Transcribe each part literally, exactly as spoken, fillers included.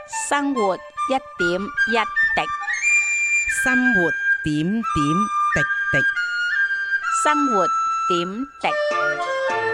生活一點一滴， 生活點點滴滴。 生活點滴。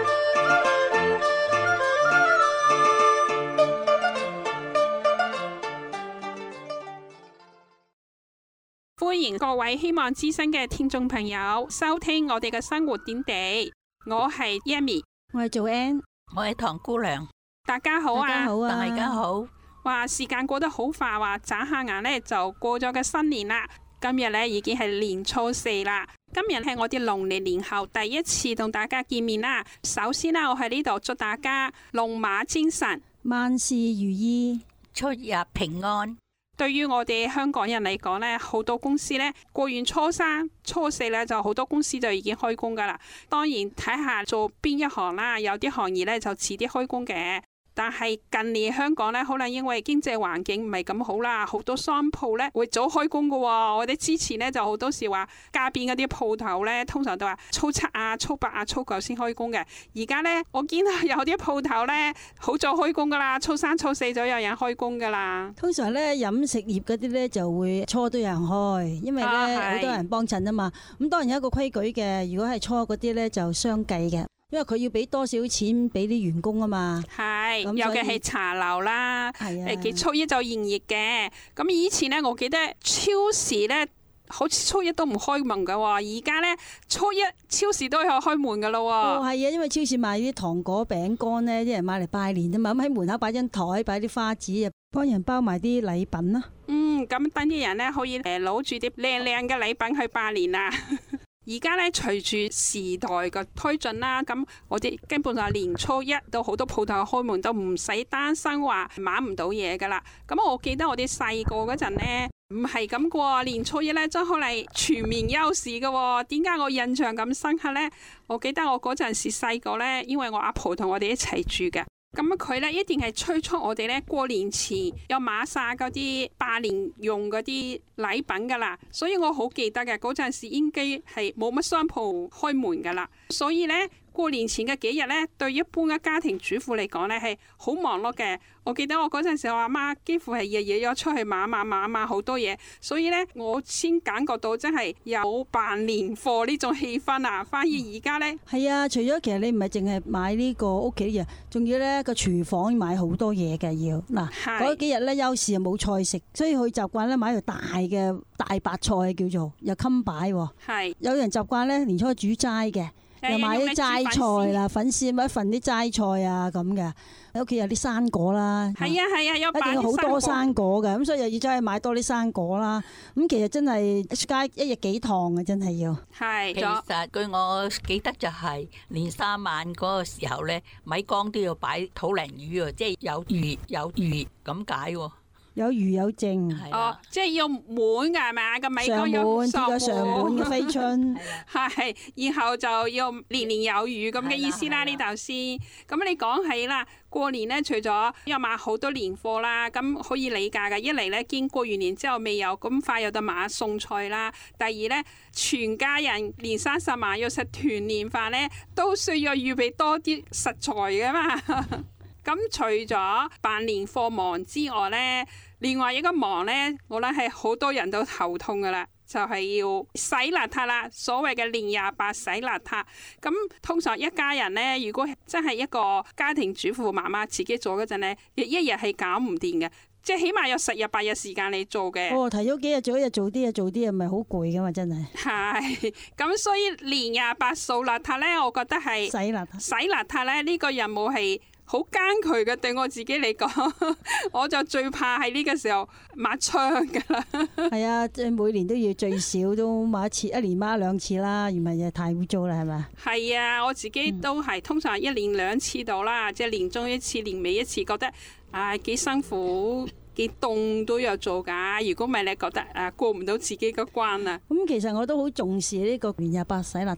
歡迎各位希望之聲嘅聽眾朋友收聽我哋嘅生活點滴，我係 Yami， 我係做 Ann， 我係唐姑娘。 大家好啊！ 大家好啊！ 大家好。 話時間過得好快，話眨下眼呢就過咗個新年啦。今日呢已經係年初四啦。今日係我哋農曆年後第一次同大家見面啦。首先呢，我喺呢度祝大家龍馬精神， 萬事如意， 出入平安。 對於我哋香港人嚟講呢，好多公司呢過完初三、初四呢，就好多公司就已經開工噶啦。當然睇下做邊一行啦，有啲行業呢就遲啲開工嘅。但係近年香港呢，可能因為經濟環境唔係咁好啦，好多商鋪呢會早開工噶喎。我哋之前呢就好多時話街邊嗰啲鋪頭呢，通常都話初七啊、初八啊、初九先開工嘅。而家呢，我見到有啲鋪頭呢好早開工噶啦，初三、初四就有人開工噶啦。 通常咧飲食業嗰啲咧就會初都有人開，因為咧好、啊、多人幫襯啊嘛。咁當然有一個規矩嘅，如果係初嗰啲咧就相計嘅。因為佢要俾多少錢俾啲員工啊嘛， 係，尤其係茶樓啦，誒，佢初一就營業嘅。咁以前咧，我記得超市咧，好似初一都唔開門噶，而家咧初一超市都有開門噶咯。 哦，係啊，因為超市賣啲糖果、餅乾咧，啲人買嚟拜年啊嘛，咁喺門口擺張台，擺啲花紙，幫人包埋啲禮品啦。 嗯，咁等啲人咧可以誒攞住啲靚靚嘅禮品去拜年啦。而家咧，隨住時代嘅推進啦，咁我哋基本上年初一到好多鋪頭開門都唔使擔心話買唔到嘢噶啦。咁我記得我哋細個嗰陣呢，唔係咁過，年初一咧真係嚟全面休市嘅。點解我印象咁深刻呢？我記得我嗰陣時細個呢，因為我阿婆同我哋一齊住嘅。咁佢咧一定係催促我哋咧過年前有買晒嗰啲拜年用嗰啲禮品噶啦，所以我好記得嘅嗰陣時應該係冇乜商鋪開門噶啦，所以咧過年前嘅幾日咧，對一般嘅家庭主婦嚟講咧係好忙碌嘅。我記得我嗰陣時我阿媽幾乎係日日有出去買買買買好多嘢，所以咧我先感覺到真係有辦年貨呢種氣氛啊。反而而家咧係啊，除咗其實你唔係淨係買呢個屋企嘢，仲要咧個廚房買好多嘢嘅要嗱。嗰幾日咧休市又冇菜食，所以佢習慣咧買條大嘅大白菜叫做又襟擺。係有人習慣咧年初煮齋嘅。又買啲齋菜啦，粉絲一份啲齋菜啊咁嘅，喺屋企有啲生果啦。係啊係啊，有一定有好多生果嘅，咁所以又要走去買多啲生果啦。咁其實真係出街一日幾趟啊，真係要。 係，其實據我記得就係年三晚嗰個時候咧，米缸都要擺土鯪魚啊，即係有魚有魚咁解喎。 有餘有剩， 哦，即係要滿㗎係咪啊？個米缸要上滿，上滿嘅飛春， 係，然後就要年年有餘咁嘅意思啦。呢頭先，咁你講起啦，過年咧，除咗有買好多年貨啦，咁可以理解嘅。一嚟咧，見過完年之後未有咁快有得買餸菜啦；第二咧，全家人年三十晚要食團年飯咧，都需要預備多啲食材㗎嘛。咁除咗辦年貨忙之外呢，另外一個忙呢，我諗係好多人都頭痛噶啦，就係、是、要洗邋遢啦。所謂嘅年廿八洗邋遢，咁通常一家人呢，如果真係一個家庭主婦媽媽自己做嗰陣呢，一日係搞唔掂嘅，即係起碼有十日八日時間你做嘅。 哦，提早幾日做一日做啲嘢，做啲嘢咪好攰噶嘛，真係。 係，咁所以年廿八掃邋遢呢，我覺得係洗邋遢。 洗邋遢呢，呢、這個任務係好艱巨嘅，對我自己嚟講，我就最怕喺呢個時候抹窗噶啦。 係啊，即係每年都要最少都抹一次，一年抹兩次啦，如唔係就太污糟啦，係咪？ 係啊，我自己都係、嗯、通常一年兩次到啦，即係年中一次，年尾一次，覺得唉幾、哎、辛苦。幾凍都有做噶，如果唔係你覺得誒過唔到自己個關啊？ 咁其實我都好重視呢個年廿八洗邋遢，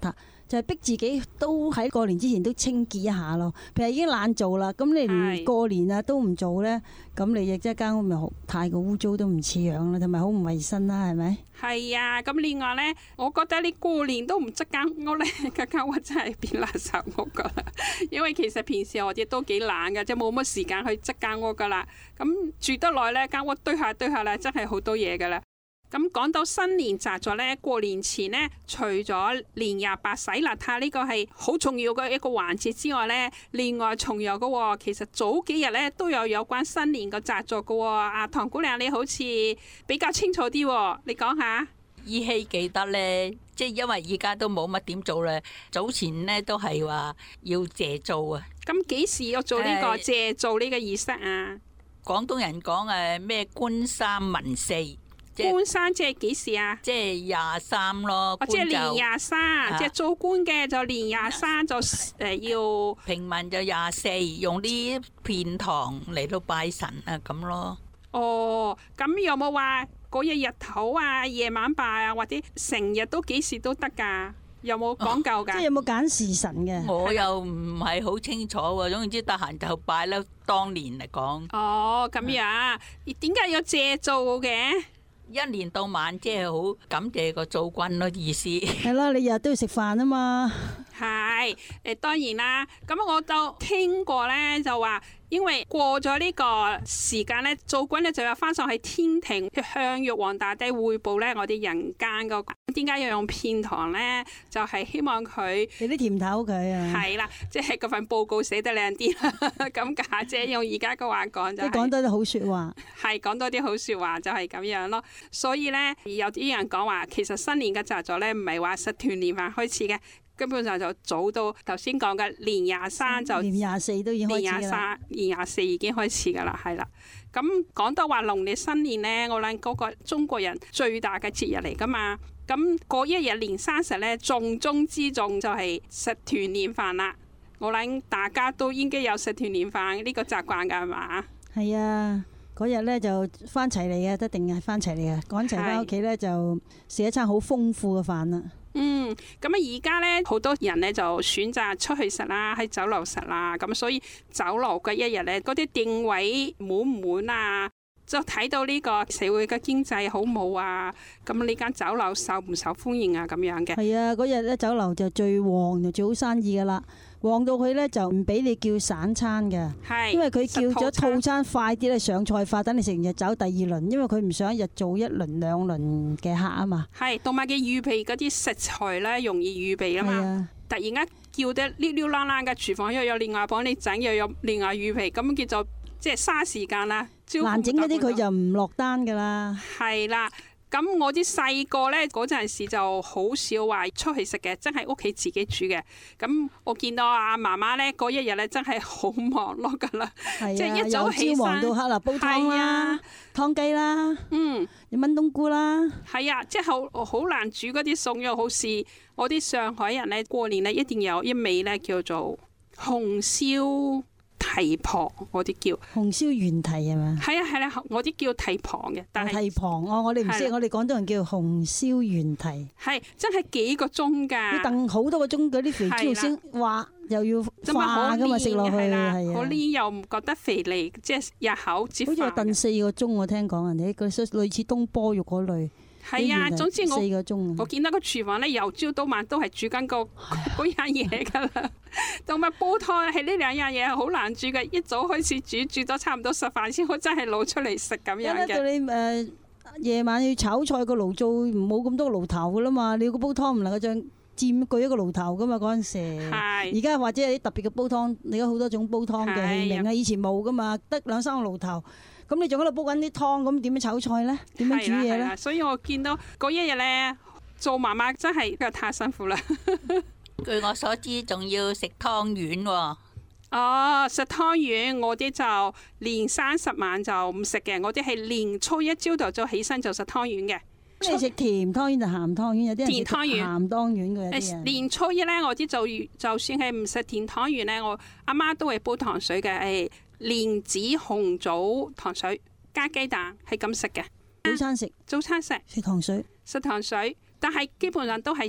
就係逼自己都喺過年之前都清潔一下咯。譬如已經懶做啦，咁你連過年啊都唔做咧，咁你亦即係間屋咪好太過污糟都唔似樣啦，同埋好唔衞生啦，係咪？ 係啊，咁另外咧，我覺得你過年都唔執間屋咧，間屋真係變垃圾屋噶啦。因為其實平時我哋都幾懶嘅，即係冇乜時間去執間屋噶啦。咁住得耐咧，間屋堆下堆下咧，真係好多嘢噶啦。咁講到新年習俗咧，過年前呢，除咗年廿八洗邋遢呢個係好重要嘅一個環節之外咧，另外仲有嘅，其實早幾日咧都有有關新年嘅習俗嘅。阿唐姑娘你好似比較清楚啲，你講下。 依稀記得咧，即係因為而家都冇乜點做啦。早前咧都係話要謝灶啊。 咁幾時要做呢個謝灶呢個儀式啊？ 廣東人講誒咩官三文四。 官三即係幾時啊？ 即係廿三咯。 哦，即係年廿三，啊、即係做官嘅就年廿三就誒要。 平民就廿四，用啲片糖嚟到拜神啊咁咯。 哦，咁有冇話嗰日日頭啊、夜晚拜啊，或者成日都幾時都得㗎？有冇講究㗎？ 即係有冇揀時辰嘅？ 我又唔係好清楚喎，總之得閒就拜啦。當年嚟講。 哦，咁樣，點解要謝灶嘅？ 一年到晚即係好感謝個灶君咯，意思係啦，你日日都要食飯啊嘛。 係誒，當然啦。咁我就聽過咧，就話因為過咗呢個時間咧，灶君咧就要翻上去天庭去向玉皇大帝匯報咧，我哋人間個點解要用片糖咧？就係、是、希望佢俾啲甜頭佢啊。係啦，即係嗰份報告寫得靚啲啦。咁假姐用而家嘅話講就係、是、 講多啲好説話， 係講多啲好説話就係咁樣咯。所以咧，有啲人講話，其實新年嘅習俗咧，唔係話食團年飯開始嘅。根本上就早到頭先講嘅年廿三就年廿四都已經開始啦。 年廿三、年廿四已經開始噶啦，係啦。咁講到話農曆新年呢，我諗嗰個中國人最大嘅節日嚟噶嘛。咁嗰一日年三十咧，重中之重就係食團年飯啦。我諗大家都應該有食團年飯呢個習慣噶係嘛？係啊，嗰日咧就翻齊嚟嘅，一定係翻齊嚟嘅，趕齊翻屋企咧就食一餐好豐富嘅飯啦。 嗯，咁啊而家咧好多人咧就選擇出去食啦，喺酒樓食啦，咁所以酒樓嘅一日咧，嗰啲訂位滿唔滿啊？就睇到呢個社會嘅經濟好冇啊？咁呢間酒樓受唔受歡迎啊？咁樣嘅。係啊，嗰日咧酒樓就最旺就最好生意噶啦，旺到佢咧就唔俾你叫散餐嘅， 係因為佢叫咗套餐快啲咧上菜快，等你食完就走第二輪，因為佢唔想一日做一輪兩輪嘅客啊嘛。係， 同埋嘅預備嗰啲食材咧容易預備啊嘛。啊突然間叫得溜溜啷啷嘅廚房又有另外幫你整，又有另外預備，咁叫做即係嘥時間啦。 難整嗰啲佢就唔落單噶啦。 係啦，咁我啲細個咧嗰陣時就好少話出去食嘅，真係屋企自己煮嘅。咁我見到阿媽媽咧嗰一日咧真係好忙碌噶啦， 啊、 即係一早起身忙到黑啦，煲湯啦，湯雞啦，嗯，你炆冬菇啦， 係啊，即係好好難煮嗰啲餸又好似我啲上海人咧過年咧一定有一味咧叫做紅燒蹄膀，我啲叫紅燒原蹄係嘛？ 係啊係啦，我啲叫蹄膀嘅，但係蹄膀哦，我哋唔識，我哋廣東人叫紅燒原蹄， 係真係幾個鐘㗎， 要燉好多個鐘，嗰啲肥豬肉先滑，又要化㗎嘛，食落去係啊， 好黏又唔覺得肥膩，即係入口接。 好似話燉四個鐘，我聽講人哋嗰啲類似東坡肉嗰類。 係啊，總之我四個鐘我見到個廚房咧，由朝到晚都係煮緊個嗰樣嘢㗎啦。同埋煲湯係呢兩樣嘢好難煮嘅，一早開始煮，煮咗差唔多食飯先，我真係攞出嚟食咁樣嘅。 到你誒夜晚要炒菜個爐灶冇咁多個爐頭㗎啦嘛，你個煲湯唔能夠將佔據一個爐頭㗎嘛嗰陣時。係。而家或者有啲特別嘅煲湯，而家好多種煲湯嘅器皿啊，以前冇㗎嘛，得兩三個爐頭。咁你仲喺度煲緊啲湯，咁點樣炒菜咧？點樣煮嘢咧？ 所以我見到嗰一日咧，做媽媽真係太辛苦啦。 據我所知，仲要食湯圓喎。 哦，食湯圓，我啲就年三十晚就唔食嘅，我啲係年初一朝頭早起身就食湯圓嘅。 你食甜湯圓就鹹湯圓，有啲人食鹹湯圓嘅。 年初一咧，我啲就就算係唔食甜湯圓咧，我阿媽都會煲糖水嘅。誒，蓮子紅棗糖水加雞蛋係咁食嘅。 早餐食， 早餐食食糖水， 食糖水，但係基本上都係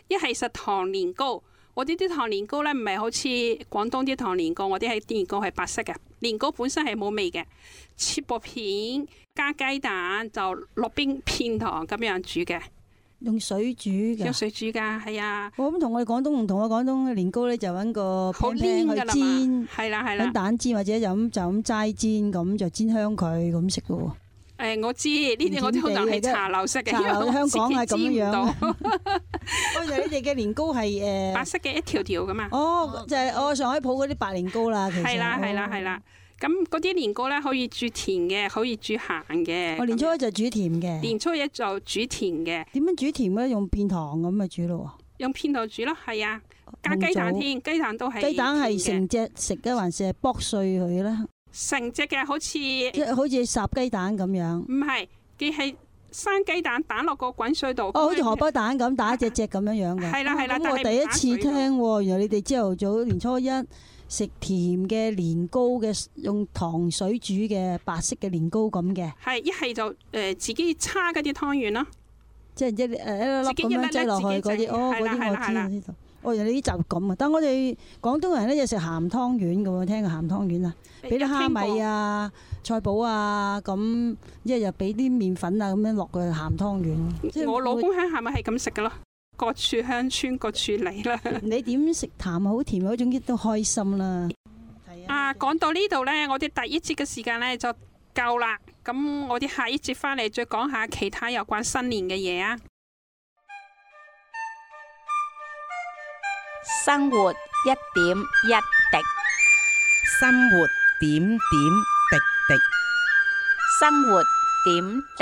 一係食糖年糕。我哋啲糖年糕咧唔係好似廣東啲糖年糕，我啲係年糕係白色嘅，年糕本身係冇味嘅，切薄片加雞蛋就落冰片糖咁樣煮嘅， 用水煮嘅。 用水煮㗎，係啊。 我咁同我哋廣東唔同啊，廣東嘅年糕咧就揾個好 pan 黏㗎啦去煎， 嘛，係啦係啦。 揾蛋煎或者就咁就咁齋煎，咁就煎香佢咁食嘅喎。 誒、欸，我知呢啲我通常係茶樓式嘅， 茶樓香港係咁樣樣。 我哋你哋嘅年糕係誒白色嘅一條條噶嘛。 哦，就係、是、我上海鋪嗰啲白年糕啦，其實。係啦係啦係啦。咁嗰啲年糕咧可以煮甜嘅，可以煮鹹嘅。 我年初一就煮甜嘅。 年初一就煮甜嘅。 點樣煮甜咧？用片糖咁咪煮咯。 用片糖煮咯，係啊，加雞蛋添，雞蛋都係。雞蛋係成隻食嘅，還是係剝碎佢咧？ 成隻嘅，好似好似烚雞蛋咁樣。 唔係。佢係生雞蛋打落個滾水度， 哦，好似荷包蛋咁打一隻隻咁樣樣嘅。 係啦係啦， 咁我第一次聽喎，原來你哋朝頭早年初一食甜嘅年糕嘅，用糖水煮嘅白色嘅年糕咁嘅。 係一係就誒自己叉嗰啲湯圓咯， 即係一誒一粒咁樣擠落去嗰啲。哦，嗰啲我知啊，呢度。哦，原來呢集咁啊！但係我哋廣東人咧就食鹹湯圓嘅喎，聽過鹹湯圓啊？俾啲蝦米啊、菜脯啊，咁一係又俾啲麵粉啊，咁樣落去鹹湯圓。 我老公鄉下咪係咁食嘅咯，各處鄉村各處嚟啦。 你點食淡好甜嗰種都開心啦。 啊，講到呢度呢，我哋第一節嘅時間呢就夠啦。咁我哋下一節翻嚟再講下其他有關新年嘅嘢啊。 生活一點一滴， 生活點點滴滴， 生活點滴。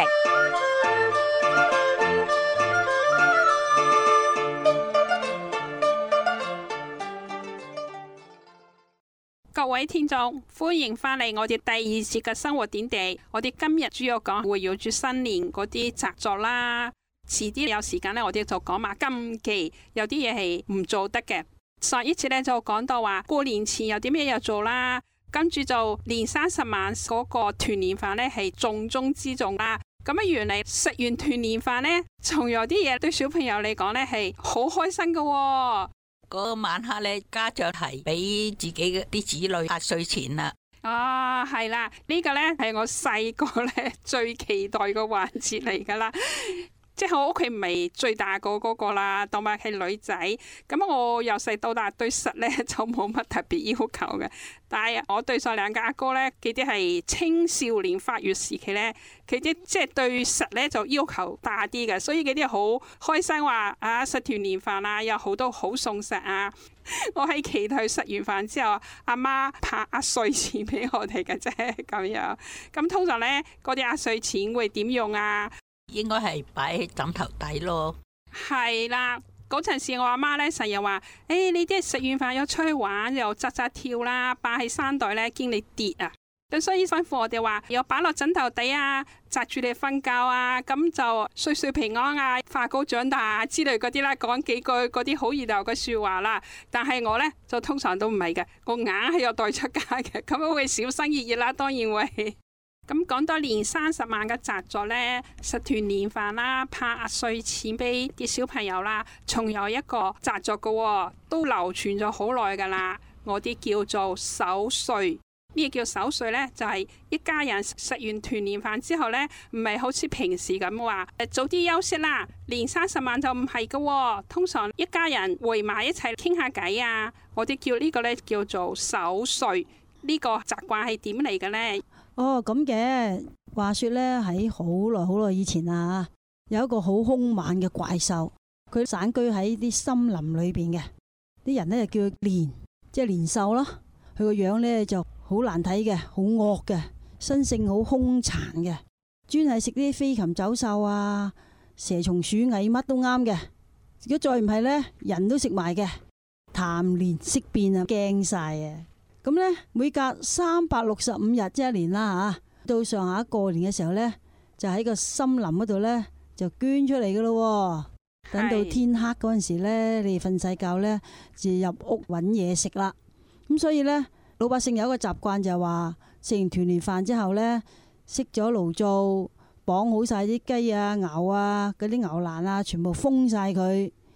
各位聽眾，歡迎翻嚟我哋第二節嘅生活點滴。我哋今日主要講圍繞住新年嗰啲習俗啦。遲啲有時間咧，我哋就講埋禁忌，有啲嘢係唔做得嘅。上一次咧就講到話過年前有啲咩嘢做啦，跟住就年三十晚嗰個團年飯咧係重中之重啦。咁啊，原嚟食完團年飯咧，仲有啲嘢對小朋友嚟講咧係好開心噶喎。 嗰個晚黑咧，家長係俾自己嘅啲子女壓歲錢啦。 啊，係啦，呢個咧係我細個咧最期待嘅環節嚟噶啦。即係我屋企唔係最大個嗰個啦，同埋係女仔，咁我由細到大對實咧就冇乜特別要求嘅。但係我對上兩個阿哥咧，佢啲係青少年發育時期咧，佢啲即係對實咧就要求大啲嘅，所以佢啲好開心話啊食團年飯啊，有好多好餸食啊。我喺期待食完飯之後，阿媽派壓歲錢俾我哋嘅啫，咁樣。咁通常咧嗰啲壓歲錢會點用啊？ 應該係擺喺枕頭底咯。 係啦，嗰陣時我阿媽咧成日話：誒、欸，你啲食完飯又出去玩，又扎扎跳啦，擺喺衫袋咧，驚你跌啊！咁所以辛苦我哋話，又擺落枕頭底啊，扎住你瞓覺啊，咁就歲歲平安啊，快高長大啊之類嗰啲啦，講幾句嗰啲好熱鬧嘅說話啦。但係我咧就通常都唔係嘅，我硬係有袋出街嘅，咁樣會小心翼翼啦，當然會。咁講到年三十晚嘅習俗呢，食團年飯啦，派壓歲錢俾啲小朋友啦，仲有一個習俗嘅，都流傳咗好耐噶啦。我啲叫做守歲。咩叫守歲呢？就係、是、一家人食完團年飯之後呢，唔係好似平時咁話誒早啲休息啦。年三十晚就唔係嘅，通常一家人圍埋一齊傾下偈啊。我哋叫呢個呢叫做守歲。呢、這個習慣係點嚟嘅呢？ 哦，咁嘅話說咧，喺好耐好耐以前啊，有一個好兇猛嘅怪獸，佢散居喺啲森林裏邊嘅，啲人咧就叫佢年，即係年獸咯。佢個樣咧就好難睇嘅，好惡嘅，身性好兇殘嘅，專係食啲飛禽走獸啊、蛇蟲鼠蟻乜都啱嘅。如果再唔係咧，人都食埋嘅，談年色變啊，驚晒啊！咁咧，每隔三百六十五日即係一年啦吓，到上下過年嘅時候咧，就喺個森林嗰度咧就捐出嚟噶咯。等到天黑嗰陣時咧，你哋瞓晒覺咧，就入屋搵嘢食啦。咁所以咧，老百姓有一個習慣就係話，食完團年飯之後咧，熄咗爐灶，綁好晒啲雞啊、牛啊、嗰啲牛欄啊，全部封晒佢，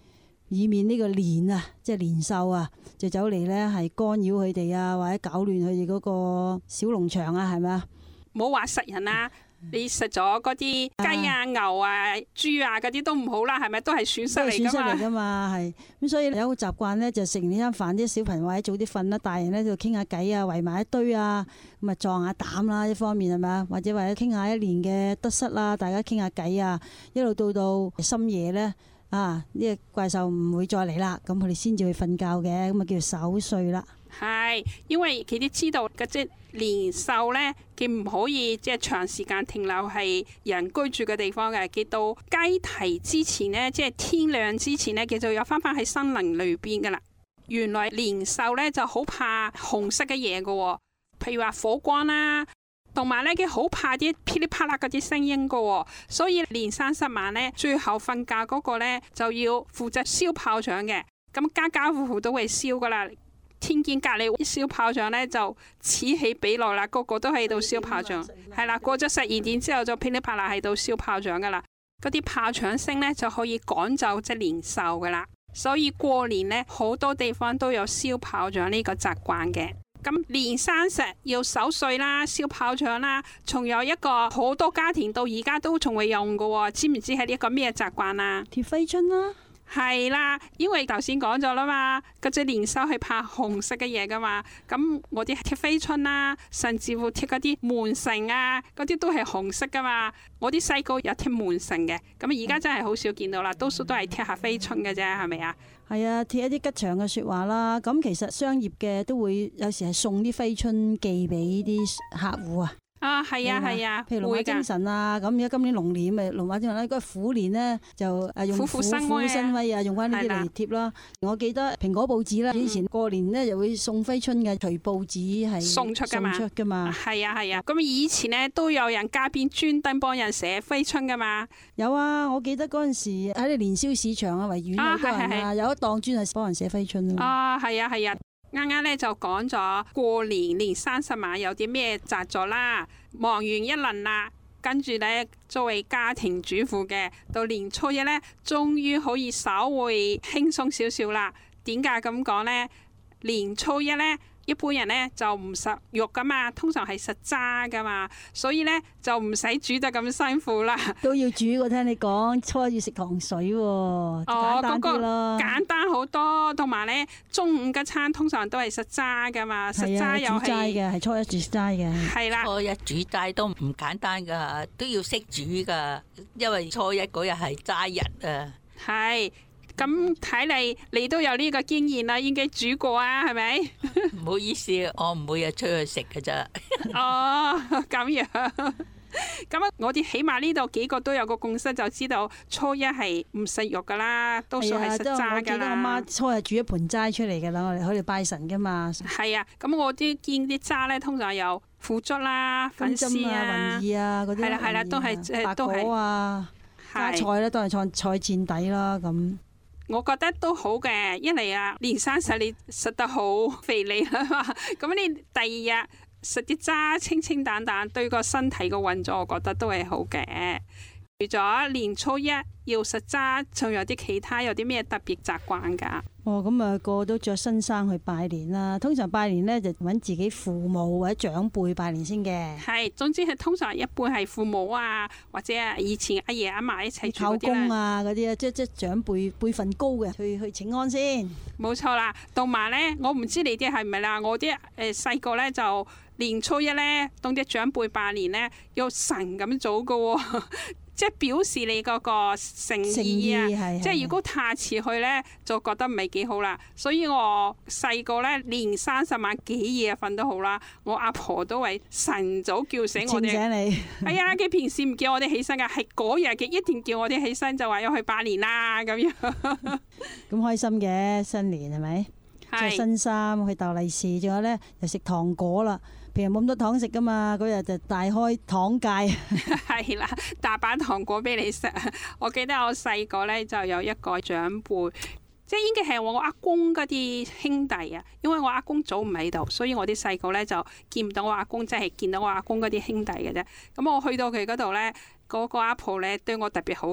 以免呢個年啊，即係年獸啊，就走嚟咧係干擾佢哋啊，或者搞亂佢哋嗰個小農場啊，係咪啊？ 唔好話食人啊！你食咗嗰啲雞啊、牛啊、豬啊嗰啲都唔好啦，係咪都係損失嚟㗎嘛？損失嚟㗎嘛，係咁，所以有個習慣咧，就食完呢餐飯，啲小朋友或者早啲瞓啦，大人咧就傾下偈啊，圍埋一堆啊，咁啊壯下膽啦，一方面係咪啊？或者或者傾下一年嘅得失啦，大家傾下偈啊，一路到到深夜咧啊，呢、這個怪獸唔會再嚟啦，咁佢哋先至去瞓覺嘅，咁啊叫做守歲啦。 係，因為佢哋知道嘅即年獸咧，佢唔可以即係長時間停留係人居住嘅地方嘅。佢到雞啼之前呢，即係天亮之前呢，佢就有翻翻喺森林裏邊噶啦。原來年獸咧就好怕紅色嘅嘢噶，譬如話火光啦，同埋咧佢好怕啲噼里啪啦嗰啲聲音噶，所以年三十晚咧最後瞓覺嗰個咧就要負責燒炮仗嘅。咁家家戶戶都會燒噶啦。天見隔離燒炮仗咧就此起彼落啦，個個都喺度燒炮仗，係啦，過咗十二點之後就噼里啪啦喺度燒炮仗噶啦，嗰啲炮仗聲咧就可以趕走隻年獸噶啦，所以過年咧好多地方都有燒炮仗呢個習慣嘅。咁年三十要守歲啦，燒炮仗啦，仲有一個好多家庭到而家都仲會用噶喎，知唔知係呢一個咩習慣啊？ 貼揮春啦。 係啦，因為頭先講咗啦嘛，嗰隻年獸係怕紅色嘅嘢噶嘛，咁我啲貼揮春啦，甚至乎貼嗰啲門繩啊，嗰啲都係紅色噶嘛。我啲細個有貼門繩嘅，咁而家真係好少見到啦，多數都係貼下揮春嘅啫，係咪啊？ 係啊，貼一啲吉祥嘅説話啦。咁其實商業嘅都會有時係送啲揮春寄俾啲客戶啊。 啊，係啊，係啊， 譬如龍馬精神啊，咁而家今年龍年咪龍馬精神啦，嗰個虎年呢，就誒用虎虎生威啊，用翻呢啲嚟貼啦。我記得蘋果報紙啦，以前過年呢就會送揮春嘅，隨報紙係送出㗎嘛， 送出㗎嘛。 係啊係啊，咁以前呢都有人街邊專登幫人寫揮春㗎嘛。 有啊，我記得嗰陣時喺啲年宵市場啊，維園好多人啊，有一檔專係幫人寫揮春啊。啊，係啊係啊。啱啱咧就講咗過年年三十晚有啲咩習俗啦，忙完一輪啦，跟住咧作為家庭主婦嘅，到年初一咧，終於可以稍微輕鬆少少啦。點解咁講呢？年初一咧，一般人咧就唔食肉噶嘛，通常係食渣噶嘛，所以咧就唔使煮得咁辛苦啦。 都要煮，我聽你講，初一要食糖水喎，哦，簡單啲咯。 簡單好多，同埋咧中午嘅餐通常都係食齋噶嘛，食齋又係煮齋嘅，係初一煮齋嘅。 係啦， 初一煮齋都唔簡單噶，都要識煮噶，因為初一嗰日係齋日啊。 係。咁睇嚟你都有呢個經驗啦，應該煮過啊，係咪？ 唔好意思，我唔會日出去食㗎咋。 哦，咁樣。咁啊，我哋起碼呢度幾個都有個共識，就知道初一係唔食肉噶啦，多數係食齋噶啦。我記得我媽初日煮一盤齋出嚟噶啦，我哋可以拜神噶嘛。係啊，咁我啲見啲齋咧，通常有腐竹啦、粉絲啊、雲耳啊嗰啲。係啦係啦，都係白果啊、加菜咧，都係菜菜墊底啦咁。 我覺得都好嘅，一嚟啊，年三十你食得好肥膩啦嘛，咁你第二日食啲渣清清淡淡，對個身體個運作，我覺得都係好嘅。除咗年初一要食渣，仲有啲其他有啲咩特別習慣噶？ 哦，咁啊個個都着新衫去拜年啦。通常拜年呢，就揾自己父母或者長輩拜年先嘅。係， 總之係通常一般係父母啊，或者啊以前阿爺阿嫲一齊住嗰啲啦。 舅公啊嗰啲啊，即即長輩輩份高嘅，去去請安先。 冇錯啦，同埋呢，我唔知你啲係咪啦，我啲誒細個呢，就年初一呢，當啲長輩拜年呢，要神咁做噶喎。即係表示你嗰個誠意啊！意即係如果太遲去咧，就覺得唔係幾好啦。所以我細個咧，年三十晚幾夜瞓都好啦。我阿婆都係晨早叫醒我哋。 醒你。 係啊，佢平時唔叫我哋起身噶，係嗰日嘅一定叫我哋起身，就話要去拜年啦咁樣。 咁開心嘅新年係咪？着新衫去逗利是，仲有咧又食糖果啦。平日冇咁多糖食噶嘛，嗰日就大開糖戒。 係啦，大把糖果俾你食。我記得我細個咧就有一個長輩，即係應該係我阿公嗰啲兄弟啊。因為我阿公早唔喺度，所以我啲細個咧就見唔到我阿公，即係見到我阿公嗰啲兄弟嘅啫。咁我去到佢嗰度咧，嗰個阿婆咧對我特別好嘅。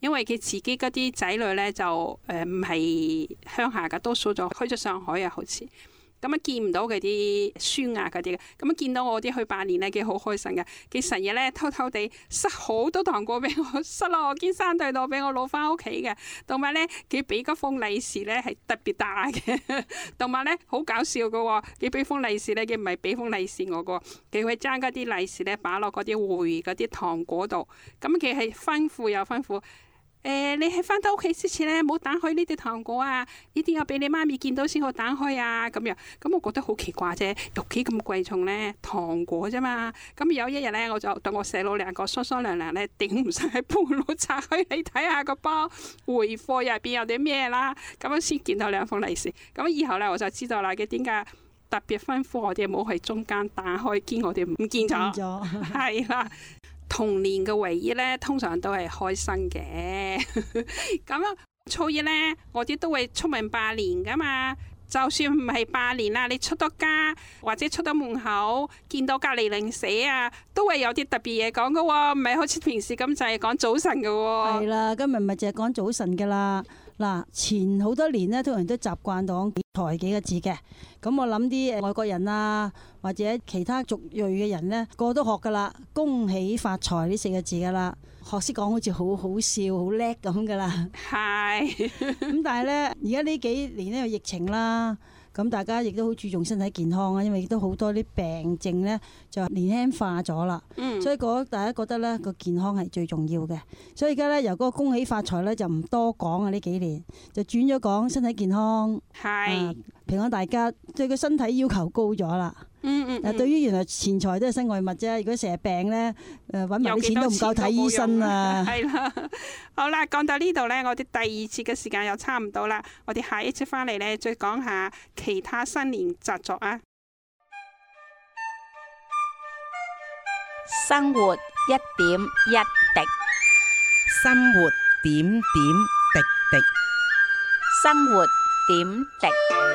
因為佢自己嗰啲仔女咧就誒唔係鄉下噶，多數就去咗上海啊，好似。咁啊見唔到佢啲孫啊嗰啲嘅，咁啊見到我啲去拜年咧，佢好開心嘅。佢成日咧偷偷地塞好多糖果俾我，塞落我件衫袋度俾我攞翻屋企嘅。同埋咧，佢俾嗰封利是咧係特別大嘅。同埋咧好搞笑嘅喎，佢俾封利是咧，佢唔係俾封利是我嘅，佢會將嗰啲利是咧擺落嗰啲回嗰啲糖果度。咁佢係吩咐又吩咐。誒、呃，你喺翻到屋企之前咧，唔好打開呢啲糖果啊！呢啲要俾你媽咪見到先好打開啊！咁樣，咁我覺得好奇怪啫，屋企咁貴重咧，糖果啫嘛。咁有一日咧，我就等我細佬兩個雙雙娘娘咧，頂唔順喺半路拆開你睇下個包回貨入邊有啲咩啦。咁樣先見到兩封利是。咁以後咧我就知道啦，佢點解特別吩咐我哋唔好喺中間打開，見我哋唔見咗。係啦。童年嘅回憶咧，通常都係開心嘅。咁啊，初一咧，我哋都會出門拜年噶嘛。就算唔係拜年啦，你出到家或者出到門口，見到隔離鄰舍啊，都會有啲特別嘢講噶喎，唔係好似平時咁就係講早晨噶喎。係啦，今日咪就係講早晨噶啦。嗱，前好多年咧，通常都習慣講財幾個字嘅。咁我諗啲外國人啊，或者其他族裔嘅人咧，個個都學噶啦，恭喜發財呢四個字噶啦。學識講好似好好笑、好叻咁噶啦。係。咁但係咧，而家呢幾年呢，有疫情啦。咁大家亦都好注重身體健康啊，因為亦都好多啲病症咧就年輕化咗啦。嗯、所以大家覺得咧個健康係最重要嘅。所以而家咧由嗰個恭喜發財咧就唔多講啊，呢幾年就轉咗講身體健康，係是、啊、平安大家對個身體要求高咗啦。嗯嗯，嗯。對於原來錢財都係身外物啫，如果成日病咧，誒揾埋啲錢都唔夠睇醫生啊。係啦，好啦，講到呢度咧，我哋第二節嘅時間又差唔多啦，我哋下一節翻嚟咧再講下其他新年習俗啊。 生活一點一滴， 生活點點滴滴， 生活點滴。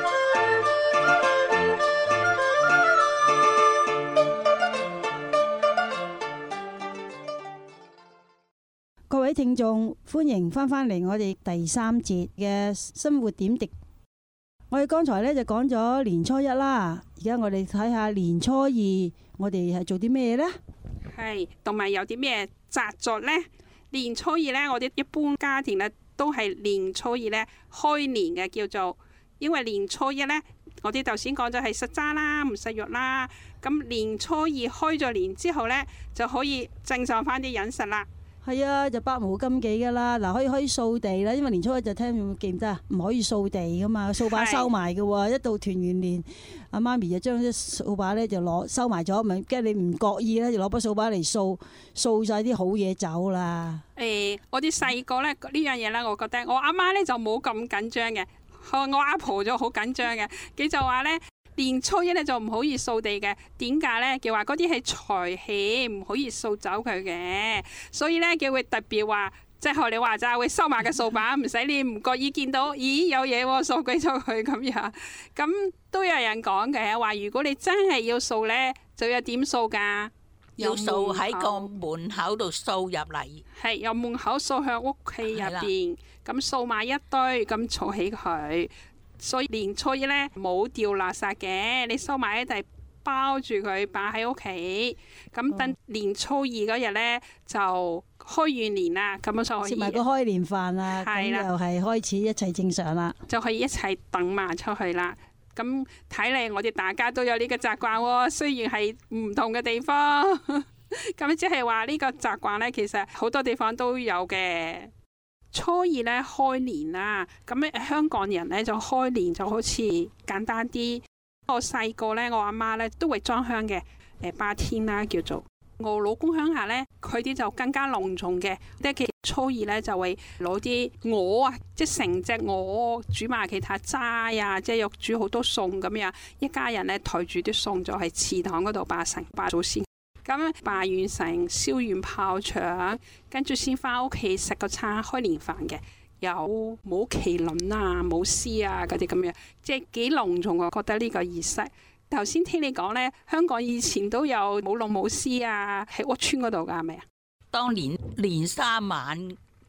各位聽眾，歡迎翻返嚟我哋第三節嘅生活點滴。我哋剛才咧就講咗年初一啦，而家我哋睇下年初二，我哋係做啲咩呢？ 係，同埋有啲咩習俗呢？年初二呢，我哋一般家庭咧都係年初二咧開年嘅，叫做，因為年初一呢，我哋頭先講咗係食齋啦，唔食肉啦。咁年初二開咗年之後呢，就可以正常翻啲飲食啦。 係啊，就百無禁忌噶啦。嗱，可以可以掃地啦，因為年初一就聽記唔得啊，唔可以掃地噶嘛，掃把收埋嘅喎。是一到團圓年，阿媽咪就將啲掃把咧就攞收埋咗，咪驚你唔覺意咧就攞把掃把嚟掃掃晒啲好嘢走啦。誒、 欸，我啲細個咧呢樣嘢咧，我覺得我阿媽咧就冇咁緊張嘅，我阿婆就好緊張嘅，佢就話咧。年初一咧就唔可以掃地嘅，點解咧？佢話嗰啲係財氣，唔可以掃走佢嘅，所以咧佢會特別話，即係學你話齋會收埋個掃把，唔使你唔覺意見到，咦有嘢喎，掃鬼咗佢咁樣。咁都有人講嘅，話如果你真係要掃咧，就要點掃㗎？ 要掃喺個門口度掃入嚟， 係由門口掃向屋企入邊，咁掃埋一堆，咁儲起佢。所以年初一咧冇掉垃圾嘅，你收埋一齊包住佢擺喺屋企，咁等年初二嗰日咧就開完年啦，咁樣就可以食埋個開年飯啦，咁又係開始一切正常啦， 就可以一齊等埋出去啦。咁睇嚟我哋大家都有呢個習慣喎，雖然係唔同嘅地方，咁即係話呢個習慣咧，其實好多地方都有嘅。初二咧開年啦，咁咧香港人咧就開年就好似簡單啲。我細個咧，我阿媽咧都會裝香嘅，誒八天啦叫做。我老公鄉下咧，佢啲就更加隆重嘅，即係佢初二咧就會攞啲鵝啊，即係成隻鵝煮埋其他齋啊，即係又煮好多餸咁樣，一家人咧抬住啲餸就喺祠堂嗰度拜神拜祖先。咁拜完神，燒完炮仗，跟住先翻屋企食個餐開年飯嘅，有舞麒麟啊、舞獅啊嗰啲咁樣，即係幾隆重啊！我覺得呢個儀式。頭先聽你講呢，香港以前都有舞龍舞獅啊，喺屋村嗰度噶係咪啊？ 當年年三晚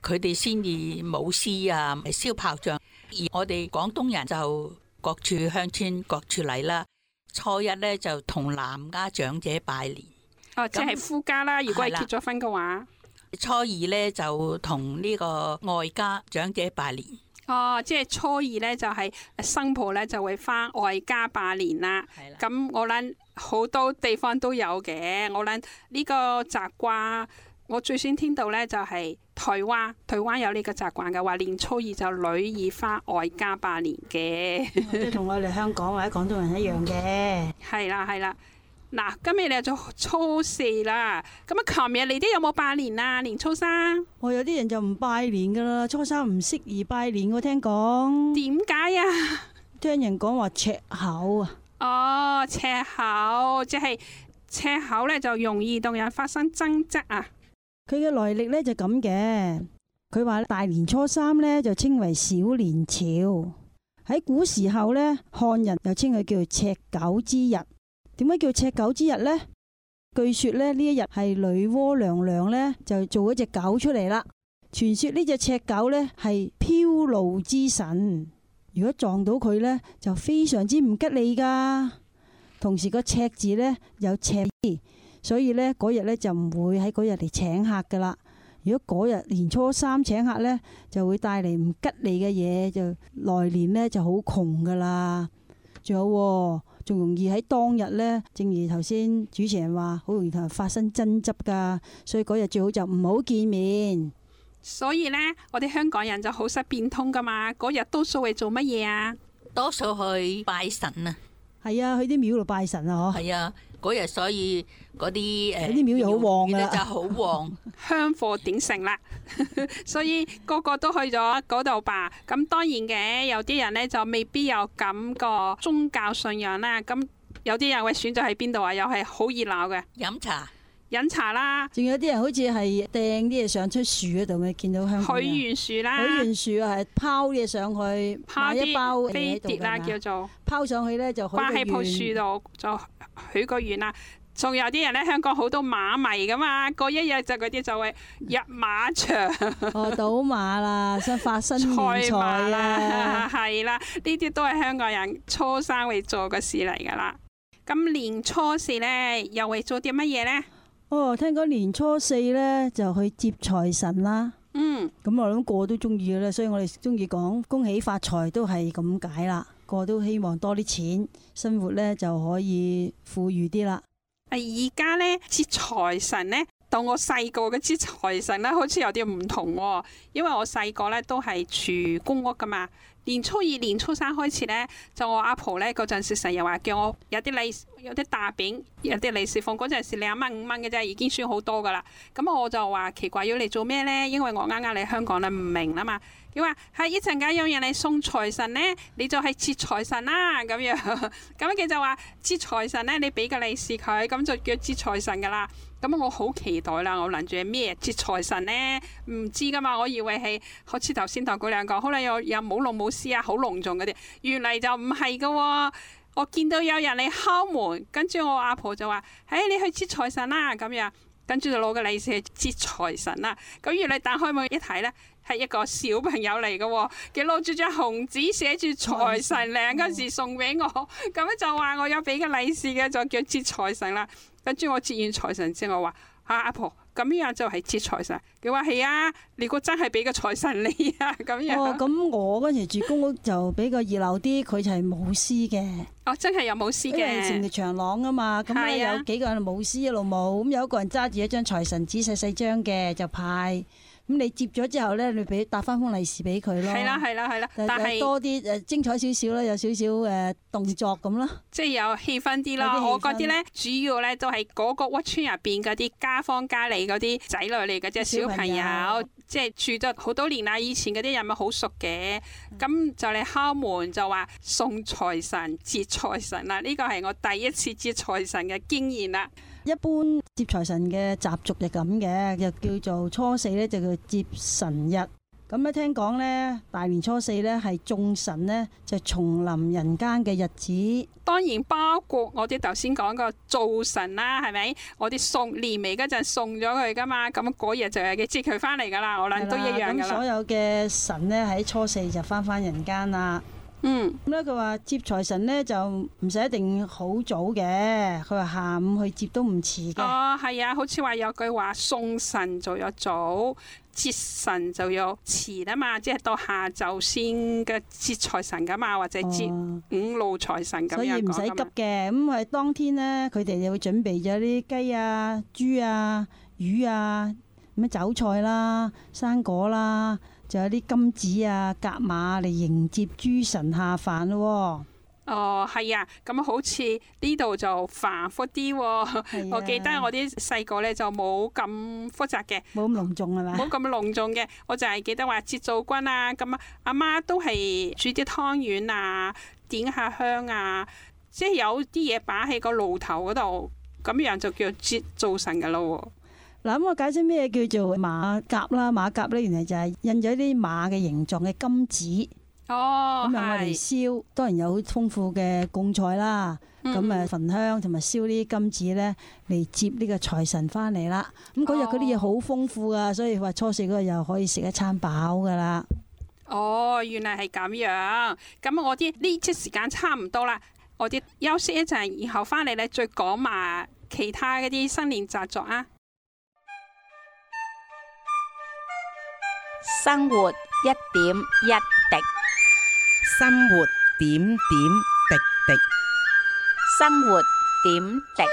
佢哋先至舞獅啊，燒炮仗。而我哋廣東人就各處鄉村各處嚟啦。初一咧就同男家長者拜年。 哦，即係夫家啦。如果係結咗婚嘅話， 初二咧就同呢個外家長者拜年。 哦，即係初二咧就係新抱咧就會翻外家拜年啦。咁我諗好多地方都有嘅。我諗呢個習慣，我最先聽到咧就係台灣，台灣有呢個習慣嘅話，年初二就女兒翻外家拜年嘅。 即係同我哋香港或者廣東人一樣嘅。 係啦係啦。嗱，今日你就初四啦，咁啊，琴日你啲有冇拜年啊？年初三， 我有啲人就唔拜年噶啦，初三唔適宜拜年，我聽講。 點解啊？ 聽人講話赤口啊。 哦，赤口，即係赤口咧，就容易同人發生爭執啊。 佢嘅來歷咧就咁嘅，佢話大年初三咧就稱為小年朝，喺古時候咧漢人又稱佢叫赤狗之日。點解叫赤狗之日呢？據說咧呢一日係女媧娘娘咧就做一隻狗出嚟啦。傳說呢隻赤狗咧係飄露之神，如果撞到佢咧就非常之唔吉利噶。同時個赤字咧有赤字，所以咧嗰日咧就唔會喺嗰日嚟請客噶啦。如果嗰日年初三請客咧，就會帶嚟唔吉利嘅嘢，就來年咧就好窮噶啦。仲有、哦。仲容易喺當日呢，正如頭先主持人話，好容易同人發生爭執噶，所以嗰日最好就唔好見面。 所以呢，我哋香港人就好識變通噶嘛。嗰日多數係做乜嘢啊？ 多數去拜神啊。 係啊，去啲廟度拜神啊，嗬。係啊，嗰日所以嗰啲誒， 啲廟又好旺噶啦， 就好旺， 香火鼎盛啦。所以個個都去咗嗰度拜。咁當然嘅，有啲人呢就未必有咁個宗教信仰啦。咁有啲人會選擇喺邊度啊？又係好熱鬧嘅， 飲茶。 飲茶啦， 仲有啲人好似係掟啲嘢上出樹嗰度嘅，見到香港人。 許願樹啦， 許願樹啊，係拋啲嘢上去，買一包飛碟啦，叫做拋上去咧就掛喺棵樹度就許個願啦。仲有啲人咧，香港好多馬迷噶嘛，過一日就嗰啲就會入馬場。 哦，賭馬啦，想發新年財啊， 係啦，呢啲都係香港人初三會做嘅事嚟噶啦。咁年初四咧，又會做啲乜嘢咧？ 哦，聽講年初四咧就去接財神啦。 嗯， 咁我諗個個都中意嘅啦，所以我哋中意講恭喜發財都係咁解啦。個個都希望多啲錢，生活咧就可以富裕啲啦。 而家咧接財神咧，到我細個嘅接財神咧，好似有啲唔同喎。因為我細個咧都係住公屋噶嘛。年初二、年初三開始咧，就我阿婆咧嗰陣時成日話叫我有啲利有啲大餅，有啲利是封。嗰陣時兩蚊五蚊嘅啫，已經算好多噶啦。咁我就話奇怪，要嚟做咩咧？因為我啱啱嚟香港咧，唔明啦嘛。佢話係一陣間有人嚟送財神咧，你就係接財神啦咁樣。咁佢就話接財神咧，你俾個利是佢，咁就叫接財神噶啦。咁我好期待啦！我諗住係咩接財神呢？唔知噶嘛，我以為係好似頭先同佢兩個，可能有有舞龍舞獅啊，好隆重嗰啲。原嚟就唔係噶喎！我見到有人嚟敲門，跟住我阿婆就話：誒、hey, 你去接財神啦！咁樣，跟住就攞個利是去接財神啦。咁原來打開門一睇呢，係一個小朋友嚟噶喎，佢攞住張紅紙寫住財神兩個字送俾我，咁樣就話我有俾個利是嘅，就叫接財神啦。跟住我接完財神之後，我話：啊阿婆，咁樣就係接財神。佢話係啊，你估真係俾個財神你啊？咁樣。 哦，咁我嗰時住公屋就比較熱鬧啲，佢就係舞獅嘅。 哦，真係有舞獅嘅。 成條長廊啊嘛，咁咧有幾個人舞獅一路舞，咁有一個人揸住一張財神紙細細張嘅就派。咁你接咗之後咧，你俾搭翻封利是俾佢咯。係啦係啦係啦，但係多啲誒精彩少少啦，有少少誒動作咁啦。即係有氣氛啲啦。我嗰啲咧主要咧都係嗰個屋村入邊嗰啲家坊家裏嗰啲仔女嚟嘅啫，小朋友，即係住咗好多年啦。以前嗰啲人咪好熟嘅，咁、嗯、就嚟敲門就話送財神接財神啦。呢個係我第一次接財神嘅經驗啦。 一般接財神嘅習俗就咁嘅，就叫做初四咧就叫接神日。 咁咧聽講咧，大年初四咧係眾神咧就重臨人間嘅日子。 當然包括我哋頭先講個灶神啦，係咪？我哋送年尾嗰陣送咗佢噶嘛，咁嗰日就係嘅接佢翻嚟噶啦，我諗都一樣噶啦。 咁所有嘅神咧喺初四就翻返人間啦。 嗯， 咁咧佢話接財神咧就唔使一定好早嘅，佢話下午去接都唔遲嘅。 哦，係啊，好似話有句話送神就有早，接神就有遲啊嘛，即係到下晝先嘅接財神噶嘛，或者接五路財神咁樣講。所以唔使急嘅，咁係當天咧，佢哋就會準備咗啲雞啊、豬啊、魚啊，咁酒菜啦、生果啦。仲有啲金子啊、甲馬嚟迎接諸神下凡咯。 哦，係啊，咁好似呢度就繁複啲。我記得我啲細個咧就冇咁複雜嘅， 冇咁隆重係咪？ 冇咁隆重嘅，我就係記得話接灶君啊，咁啊阿媽都係煮啲湯圓啊，點下香啊，即係有啲嘢擺喺個爐頭嗰度，咁樣就叫接灶神噶咯。 嗱，咁我解釋咩叫做馬甲啦？馬甲咧，原來就係印咗啲馬嘅形狀嘅金紙。 哦， 咁啊，我哋燒，當然有豐富嘅供菜啦。咁啊、嗯，焚香同埋燒呢啲金紙咧，嚟接呢個財神翻嚟啦。咁嗰日嗰啲嘢好豐富噶，所以話初四嗰日又可以食一餐飽噶啦。 哦，原來係咁樣。咁我啲呢節時間差唔多啦，我啲休息一陣，然後翻嚟咧再講埋其他嗰啲新年習俗啊。 生活一點一滴， 生活點點滴滴， 生活點滴。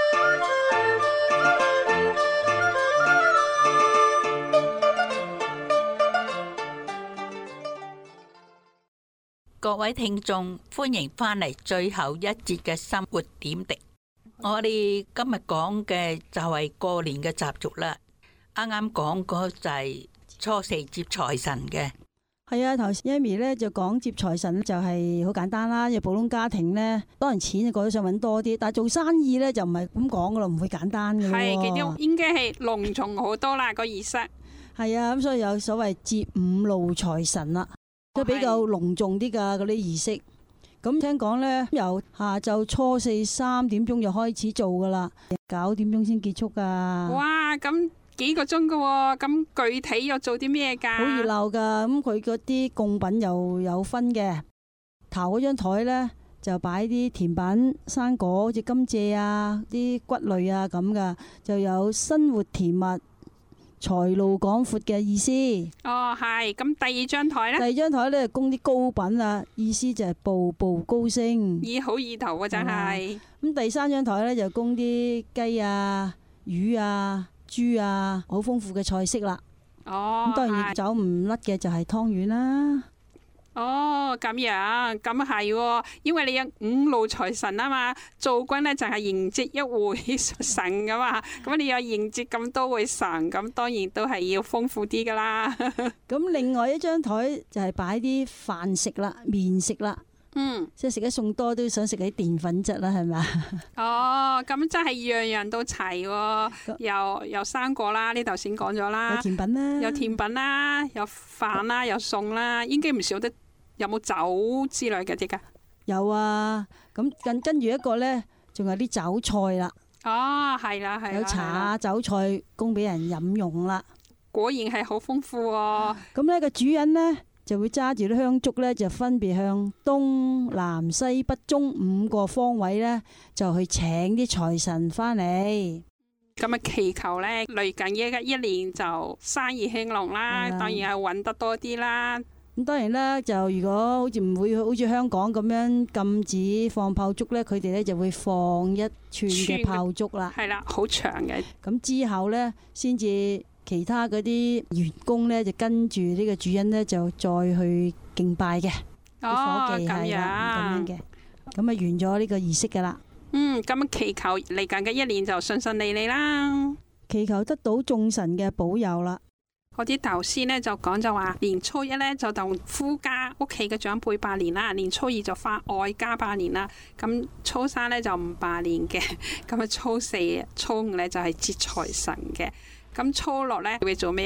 各位聽眾，歡迎翻嚟最後一節嘅生活點滴。我哋今日講嘅就係過年嘅習俗啦。啱啱講嗰就係初四接財神嘅。 係啊，頭先 Amy 咧就講接財神就係好簡單啦，因為普通家庭咧，當然錢就個都想揾多啲，但係做生意咧就唔係咁講噶啦，唔會簡單嘅。 係，其實應該係隆重好多啦個儀式。 係啊，咁所以有所謂接五路財神啦，都比較隆重啲噶嗰啲儀式。咁聽講咧，由下晝初四三點鐘就開始做噶啦，九點鐘先結束噶。 哇，咁幾個鐘噶喎，咁具體又做啲咩噶？ 好熱鬧噶，咁佢嗰啲供品又有分嘅。頭嗰張台咧就擺啲甜品、生果，好似甘蔗啊、啲穀類啊咁噶，就有生活甜蜜、財路廣闊嘅意思。 哦，係。咁第二張台咧？ 第二張台咧供啲糕品啊，意思就係步步高升。 咦，好意頭啊，真係。 咁第三張台咧就供啲雞啊、魚啊、豬啊，好豐富嘅菜式啦。 哦， 咁當然走唔甩嘅就係湯圓啦。 哦，咁樣，咁係，因為你有五路財神啊嘛，灶君咧就係迎接一回神噶嘛，咁你又迎接咁多位神，咁當然都係要豐富啲噶啦。 咁另外一張台就係擺啲飯食啦、麵食啦。 嗯， 即係食得餸多都想食啲澱粉質啦，係咪？ 哦，咁真係樣樣都齊喎，又有生果啦，呢頭先講咗啦， 有甜品啦， 有甜品啦，有飯啦，有餸啦，應該唔少得。有冇酒之類嘅啲噶？有啊，咁跟跟住一個咧，仲有啲酒菜啦。哦，係啦，係啦，有茶酒菜供俾人飲用啦。果然係好豐富喎。咁呢個主人咧就會揸住啲香燭咧，就分別向東南西北中五個方位咧，就去請啲財神翻嚟。咁啊，祈求咧嚟緊一一年就生意興隆啦，當然係揾得多啲啦。咁當然啦，就如果好似唔會好似香港咁樣禁止放炮竹咧，佢哋咧就會放一串嘅炮竹啦。係啦，好長嘅。咁之後咧，先至其他嗰啲員工咧就跟住呢個主人咧就再去敬拜嘅。哦，咁樣咁樣嘅。咁啊，完咗呢個儀式噶啦。嗯，咁祈求嚟緊嘅一年就順順利利啦。祈求得到眾神嘅保佑啦。我啲頭先咧就講就話年初一咧就同夫家屋企嘅長輩拜年啦，年初二就翻外家拜年啦，咁初三咧就唔拜年嘅，咁啊初四、初五咧就係接財神嘅，咁初六咧會做咩啊？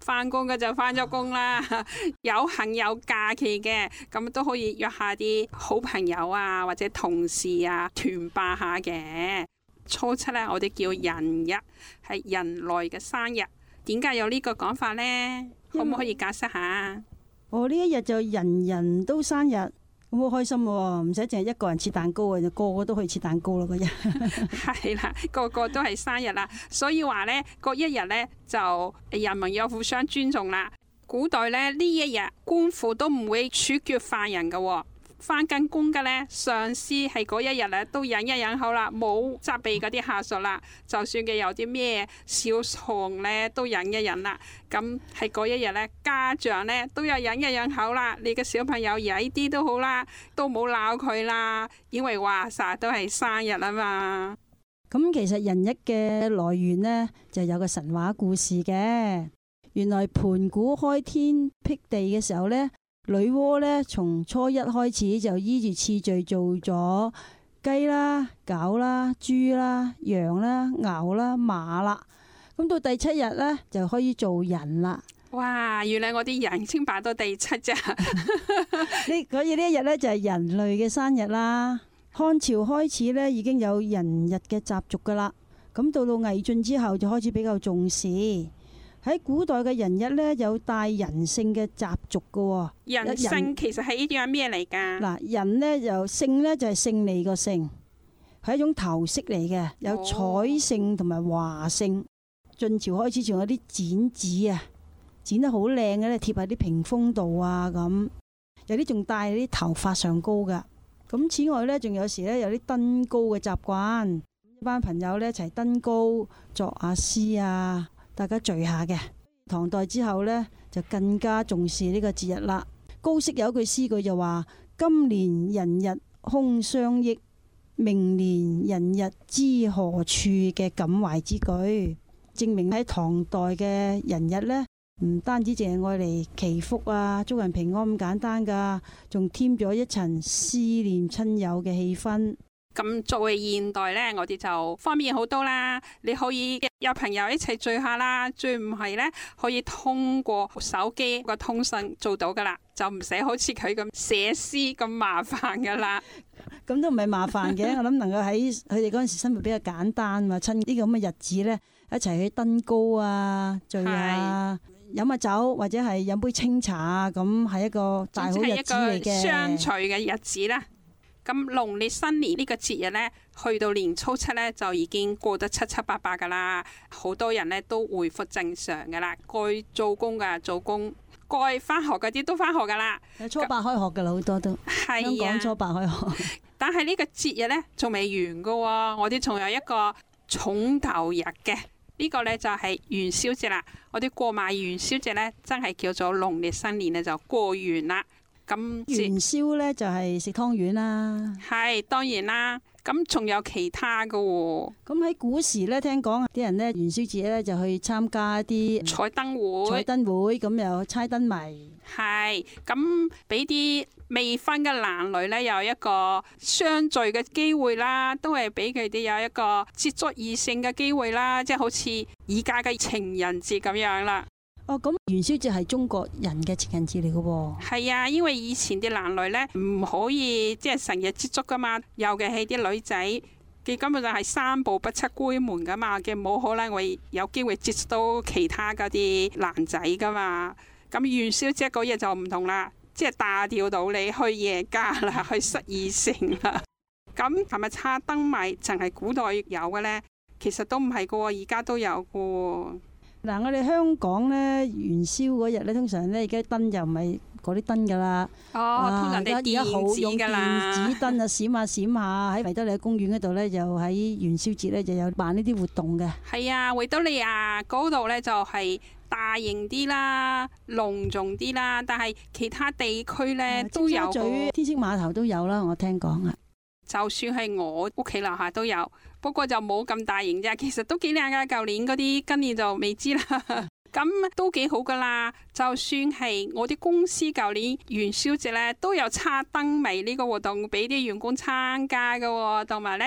翻工嘅就翻咗工啦，有幸有假期嘅，咁都可以約下啲好朋友啊，或者同事啊，團拜下嘅。初七呢，我哋叫人日，係人類嘅生日。點解有呢個講法呢？可唔可以解釋下？ 我呢一日就人人都生日，咁好開心喎！唔使淨係一個人切蛋糕啊，就個個都可以切蛋糕啦嗰日。 係啦，個個都係生日啦，所以話呢，嗰一日呢，就人民要互相尊重啦。古代呢，呢一日官府都唔會處決犯人噶喎。翻緊工嘅呢，上司係嗰一日咧都忍一忍口啦，冇責備嗰啲下屬啦。就算佢有啲咩小錯呢，都忍一忍啦。咁係嗰一日呢，家長呢都有忍一忍口啦。你嘅小朋友曳啲都好啦，都冇鬧佢啦，因為話晒都係生日啊嘛。 咁其實人日嘅來源呢，就有個神話故事嘅。原來盤古開天闢地嘅時候呢，女媧呢，從初一開始就依住次序做咗雞啦、狗啦、豬啦、羊啦、牛啦、馬啦。咁到第七日呢，就可以做人啦。 哇！原來我啲人先擺到第七咋。 呢所以呢一日呢，就係人類嘅生日啦。漢朝開始呢，已經有人日嘅習俗噶啦。咁到到魏晉之後就開始比較重視。喺古代嘅人日呢，有帶人性嘅習俗嘅。 人性其實係呢樣咩嚟㗎？ 嗱，人呢就性呢就係勝利個性，係一種頭飾嚟嘅，有彩性同埋華性。晉朝開始仲有啲剪紙啊，剪得好靚嘅咧，貼喺啲屏風度啊咁。有啲仲戴啲頭髮上高噶。咁此外呢，仲有時呢，有啲登高嘅習慣，一班朋友呢，一齊登高作下詩啊。大家聚下嘅。唐代之後呢，就更加重視呢個節日啦。高適有一句詩句就話：今年人日空相憶，明年人日知何處嘅感懷之句，證明喺唐代嘅人日呢，唔單止淨係愛嚟祈福啊、祝人平安咁簡單噶，仲添咗一層思念親友嘅氣氛。 咁作為現代呢，我哋就方便好多啦。你可以有朋友一齊聚下啦，最唔係呢，可以通過手機個通訊做到噶啦，就唔使好似佢咁寫詩咁麻煩噶啦。 咁都唔係麻煩嘅，我諗能夠喺佢哋嗰陣時生活比較簡單嘛，趁呢個咁嘅日子呢，一齊去登高啊，聚下飲下酒或者係飲杯清茶啊，咁係一個大好日子嚟嘅， 相隨嘅日子啦。咁農曆新年呢個節日呢，去到年初七呢，就已經過得七七八八噶啦，好多人呢都恢復正常噶啦，該做工噶做工，該翻學嗰啲都翻學噶啦。 初八開學噶啦，好多都係啊， 香港初八開學。 但係呢個節日呢，仲未完噶喎，我哋仲有一個重頭日嘅，呢個呢，就係元宵節啦。我哋過埋元宵節呢，真係叫做農曆新年呢，就過完啦。咁元宵呢，就係食湯圓啦， 係當然啦。咁仲有其他噶喎。 咁喺古時呢，聽講啲人呢，元宵節呢，就去參加一啲彩燈會， 彩燈會咁又猜燈謎。 係咁俾啲未婚嘅男女呢，有一個相聚嘅機會啦，都係俾佢哋有一個接觸異性嘅機會啦，即係好似而家嘅情人節咁樣啦。 哦，咁元宵節係中國人嘅情人節嚟嘅喎。 係啊，因為以前啲男女呢，唔可以即係成日接觸噶嘛，尤其係啲女仔，佢根本就係三步不出閨門噶嘛，佢冇可能會有機會接觸到其他嗰啲男仔噶嘛。咁元宵節嗰日就唔同啦，即係打掉到你去夜家啦，去失異性啦。咁係咪猜燈謎淨係古代有嘅呢？其實都唔係噶喎，而家都有噶喎。 嗱，我哋香港咧元宵嗰日咧，通常咧而家燈就唔係嗰啲燈噶啦。 哦，通常啲電子噶啦。 電子燈啊，閃下閃下，喺維多利亞公園嗰度咧，就喺元宵節咧就有辦呢啲活動嘅。係啊，維多利亞嗰度咧就係大型啲啦，隆重啲啦，但係其他地區咧都有。尖沙咀天星碼頭都有啦，我聽講啊。 就算係我屋企樓下都有，不過就冇咁大型啫。其實都幾靚噶，舊年嗰啲今年就未知啦。咁都幾好噶啦。就算係我啲公司舊年元宵節咧都有猜燈謎呢個活動俾啲員工參加噶，同埋咧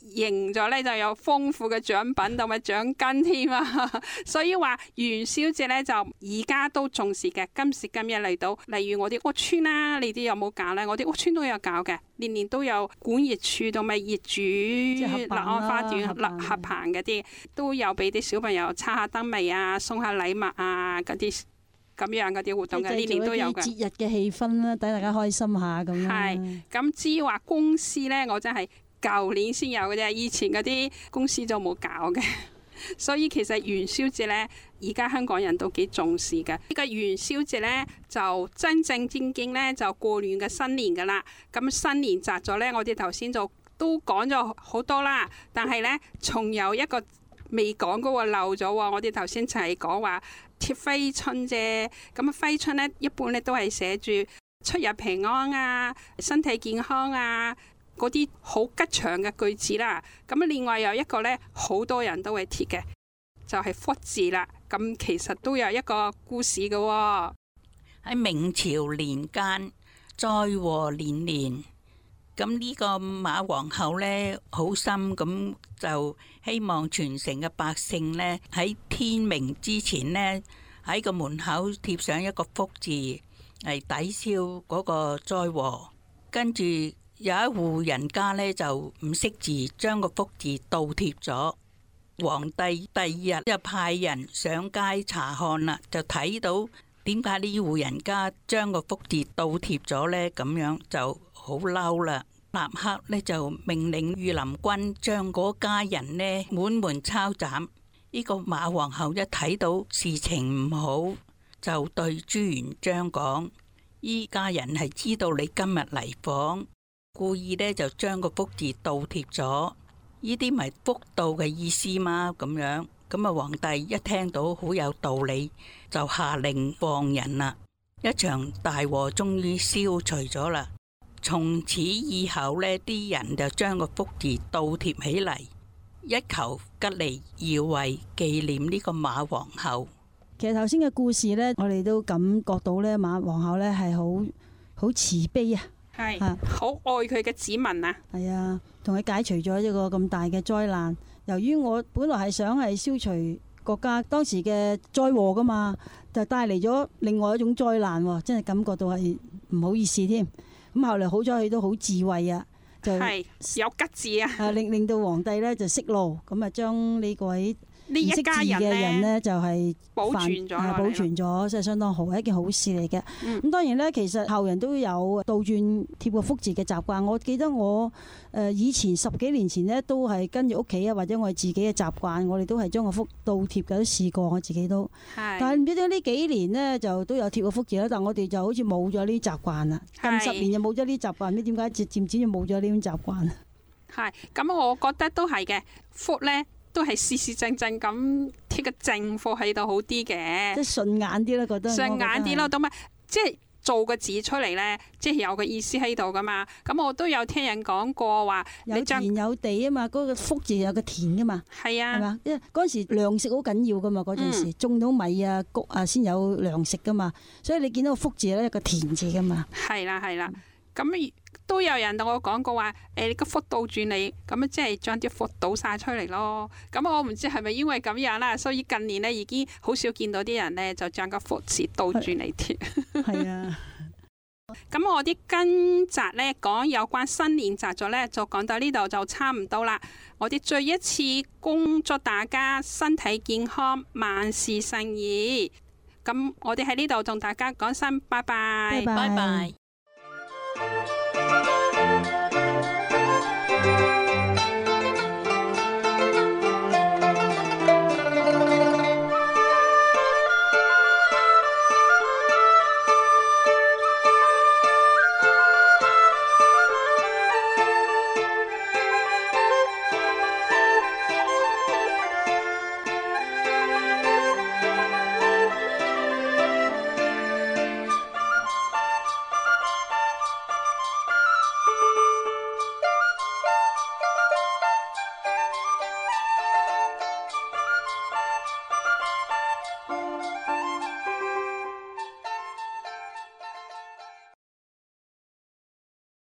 贏咗咧就有豐富嘅獎品同埋獎金添啊！所以話元宵節咧就而家都重視嘅。今時今日嚟到，例如我啲屋村啦，你哋有冇搞咧？我啲屋村都有搞嘅，年年都有管業處同埋業主立安花園立合棚嗰啲，都有俾啲小朋友插下燈謎啊，送下禮物啊嗰啲咁樣嗰啲活動嘅，年年都有嘅。 節日嘅氣氛啦，等大家開心下咁樣。 係咁，至於話公司咧，我真係舊年先有嘅啫，以前嗰啲公司就冇搞嘅。所以其實元宵節咧，而家香港人都幾重視嘅。呢個元宵節咧，就真正正經咧就過完嘅新年噶啦。咁新年習咗咧，我哋頭先就都講咗好多啦。但係咧，仲有一個未講嗰個漏咗喎。我哋頭先就係講話貼揮春啫。咁啊，揮春咧一般咧都係寫住出入平安啊、身體健康啊。嗰啲好吉祥嘅句子啦，咁另外有一個呢，好多人都會貼嘅，就係福字啦。咁其實都有一個故事嘅喎。 喺明朝年間，災禍連連，咁呢個馬皇后呢，好心咁就希望全城嘅百姓呢，喺天明之前呢，喺個門口貼上一個福字嚟抵消嗰個災禍，跟住。有一戶人家呢，就唔識字，將個福字倒貼咗。皇帝第二日就派人上街查看啦，就睇到點解呢戶人家將個福字倒貼咗呢？咁樣就好嬲啦，立刻呢，就命令御林軍將嗰家人呢滿門抄斬。呢個馬皇后一睇到事情唔好，就對朱元璋講：依家人係知道你今日嚟訪。故意呢就將個福字倒貼咗，呢啲咪福到嘅意思嘛？咁樣咁啊，皇帝一聽到好有道理，就下令放人啦。一場大禍終於消除咗啦。從此以後呢，啲人就將個福字倒貼起嚟，一求吉利，要為紀念呢個馬皇后。 其實頭先嘅故事呢，我哋都感覺到呢，馬皇后呢係好好慈悲啊。 係，好愛佢嘅子民啊！ 係啊，同佢解除咗一個咁大嘅災難。由於我本來係想係消除國家當時嘅災禍噶嘛，就帶嚟咗另外一種災難，真係感覺到係唔好意思添。咁後嚟好彩佢都好智慧啊，就係有吉字啊， 令令到皇帝咧就息怒，咁啊將呢個位。 呢一家人嘅人呢，就係保存咗， 保存咗，即係相當好，係一件好事嚟嘅。咁、嗯、當然呢，其實後人都有倒轉貼個福字嘅習慣。我記得我誒以前十幾年前呢，都係跟住屋企啊，或者我哋自己嘅習慣，我哋都係將個福倒貼嘅，都試過我自己都。但係唔知點解呢幾年呢，就都有貼個福字啦，但我哋就好似冇咗呢啲習慣啦。近十年就冇咗呢啲習慣，唔知點解漸漸漸就冇咗呢種習慣。 係咁，我覺得都係嘅福呢。都係事事正正咁貼個正貨喺度好啲嘅， 即係順眼啲啦，覺得順眼啲咯，咁啊，即係做個字出嚟咧，即係有個意思喺度噶嘛。咁我都有聽人講過話， 有田有地啊嘛，嗰、嗰個福字有個田噶嘛， 係啊， 係嘛？因為嗰陣時糧食好緊要噶嘛，嗰陣時、嗯、種到米啊、谷啊先有糧食噶嘛，所以你見到個福字咧，有個田字噶嘛， 係啦係啦，咁。都有人同我講過話，誒、欸，你個福倒轉你，咁即係將啲福倒晒出嚟咯。咁我唔知係咪因為咁樣啦，所以近年呢已經好少見到啲人呢就將個福字倒轉嚟貼。係啊。咁我啲今集呢講有關新年習俗呢，就講到呢度就差唔多啦。我哋再一次恭祝大家身體健康，萬事勝意。咁我哋喺呢度同大家講聲拜拜， 拜拜。 拜拜。